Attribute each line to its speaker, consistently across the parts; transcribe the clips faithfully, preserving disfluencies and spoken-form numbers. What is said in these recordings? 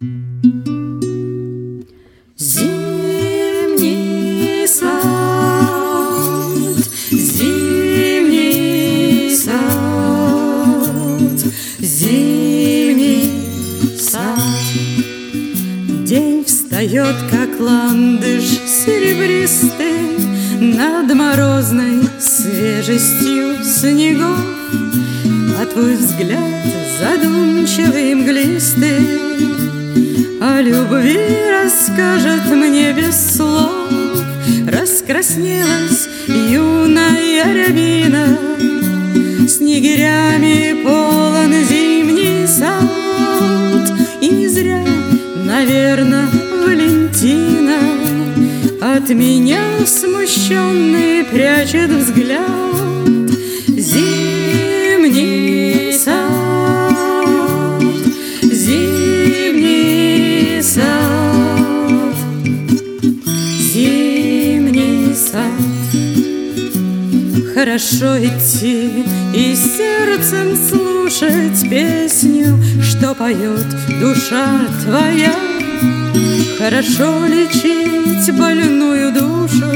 Speaker 1: Зимний сад, зимний сад, зимний сад. День встает, как ландыш серебристый, над морозной свежестью снегов, а твой взгляд задумчивый, мглистый о любви расскажет мне без слов. Раскраснелась юная рябина, снегирями полон зимний сад. И не зря, наверно, Валентина от меня смущенный прячет взгляд. Зимний сад, зимний сад, зимний сад. Хорошо идти и сердцем слушать песню, что поет душа твоя. Хорошо лечить больную душу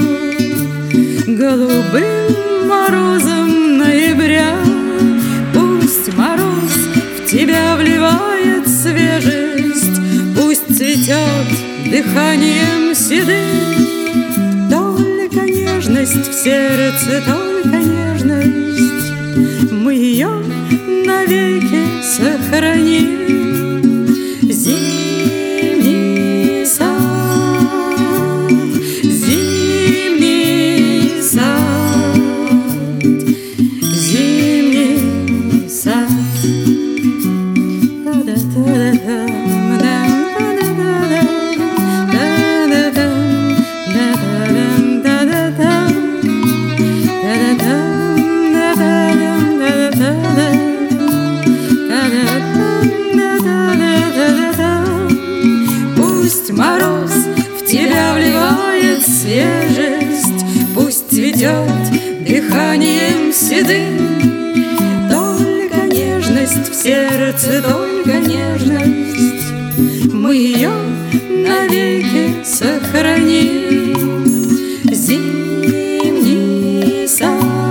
Speaker 1: голубым морозом ноября. Пусть мороз в тебя вливает свежесть, пусть цветет дыханием седым. Только нежность в сердце, только нежность, мы ее навеки сохраним. Зимний сад, зимний сад, зимний сад. Пусть мороз в тебя вливает свежесть, пусть цветет дыханием седым. Только нежность в сердце, только нежность, мы ее навеки сохраним. Зимний сад.